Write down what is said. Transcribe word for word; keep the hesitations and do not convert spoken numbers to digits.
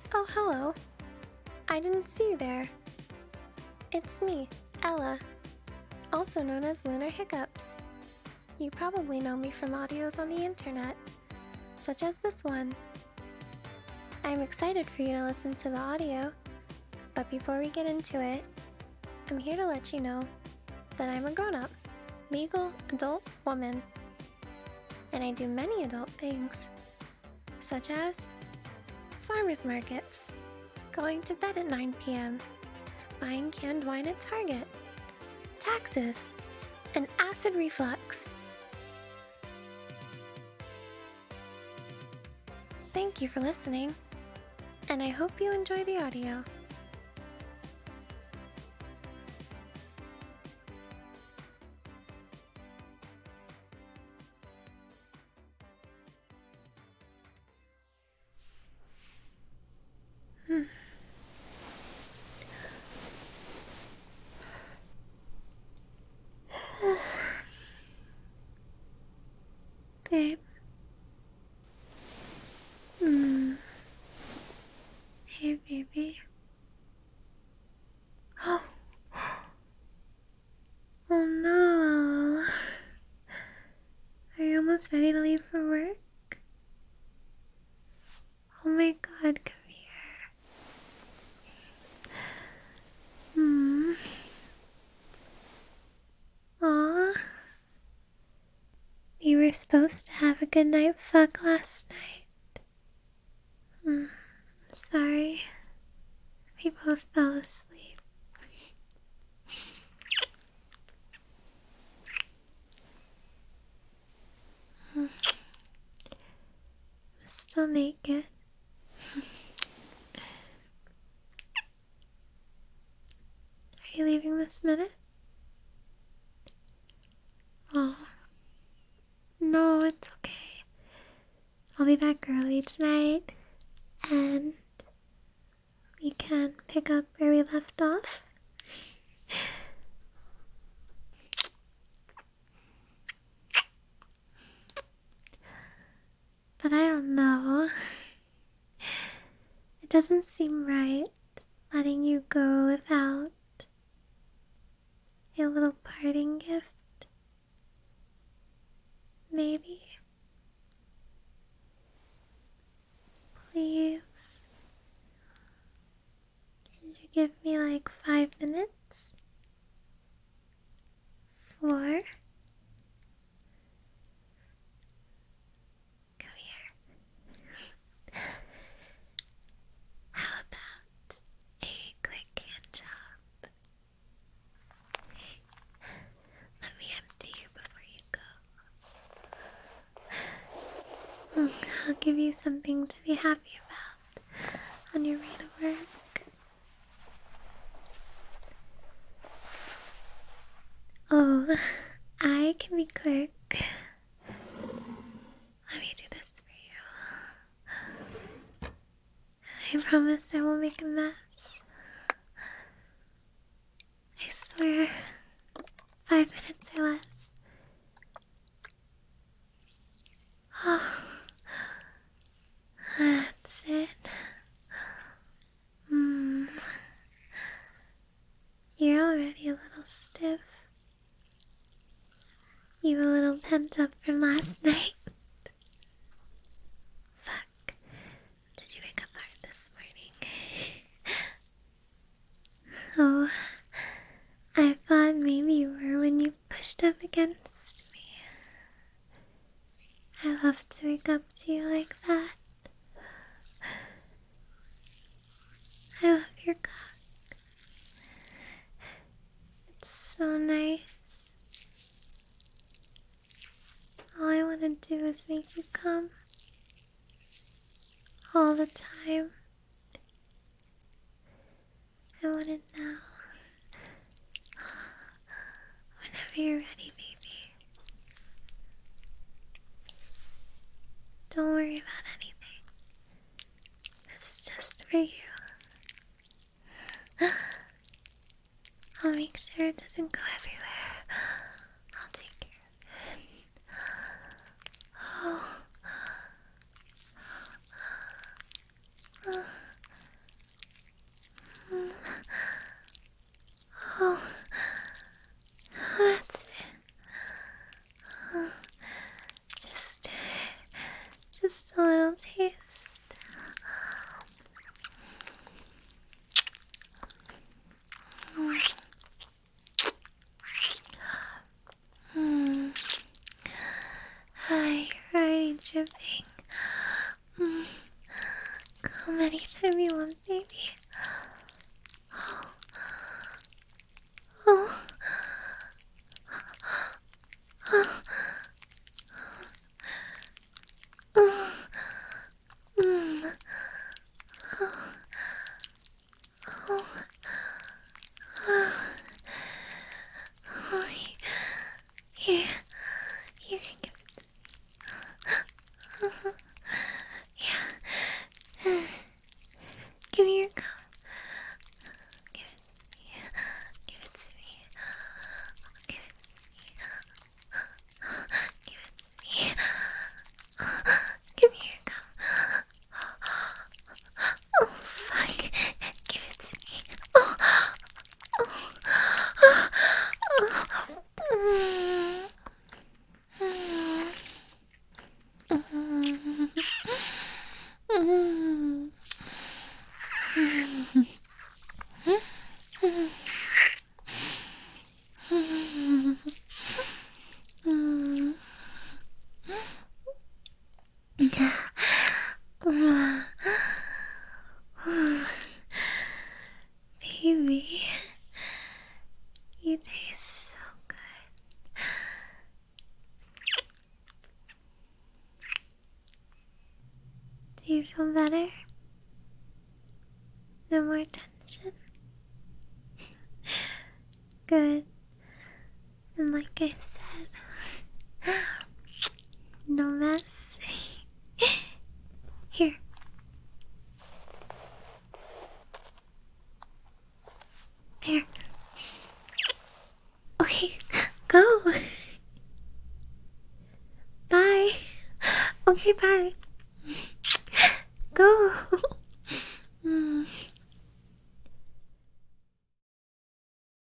Oh, hello. I didn't see you there. It's me, Ella, also known as Lunar Hiccups. You probably know me from audios on the internet, such as this one. I'm excited for you to listen to the audio, but before we get into it, I'm here to let you know that I'm a grown-up, legal adult woman, and I do many adult things, such as farmers markets, going to bed at nine p m, buying canned wine at Target, taxes, and acid reflux. Thank you for listening, and I hope you enjoy the audio. Hmm. Babe. Hmm. Hey, baby. Oh. Oh no. Are you almost ready to leave for work? Oh my god, come here. Hmm. Aw. We were supposed to have a good night fuck last night. Hmm. Sorry. We both fell asleep. Hmm. I'm still naked. Are you leaving this minute? Oh. No, it's okay. I'll be back early tonight, and we can pick up where we left off. But I don't know. It doesn't seem right letting you go without a little parting gift. Maybe. Please. Can you give me like five minutes? Four? Come here. How about a quick hand job? Let me empty you before you go. Mm, I'll give you something to be happy about on your way to work. Oh, I can be quick. Let me do this for you. I promise I won't make a mess. I swear. Five minutes or less. Oh, that's it. Hmm. You're already a little stiff. You a little pent up from last night. Fuck. Did you wake up hard this morning? Oh, I thought maybe you were when you pushed up against me. I love to wake up to you like that. I love your cock. It's so nice. All I want to do is make you come. All the time. I want it now. Whenever you're ready, baby. Don't worry about anything. This is just for you. I'll make sure it doesn't go everywhere. I'll take care of it. Oh. Oh, that's it. Oh, just, just a little taste. Mm. Hi, you're already dripping. Mm. Come anytime you want, baby. Oh. Oh. Oh. Mm. Oh. Oh. Oh. Oh. Here, you can give it to me. Uh-huh. Yeah. Give me your cup. Give it to me. Give it to me. Give it to me. Give it to me. Give me your cup. Oh, fuck. Give it to me. Oh. Oh. Oh. Baby, you taste so good. Do you feel better? No more tension? Good. And like I said, no mess. Here. There. Okay, go. Bye. Okay, bye. Go.